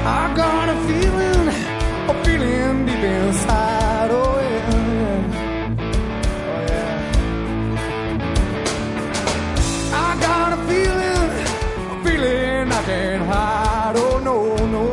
I got a feeling deep inside. Oh yeah, oh yeah. I got a feeling I can't hide. Oh no, no.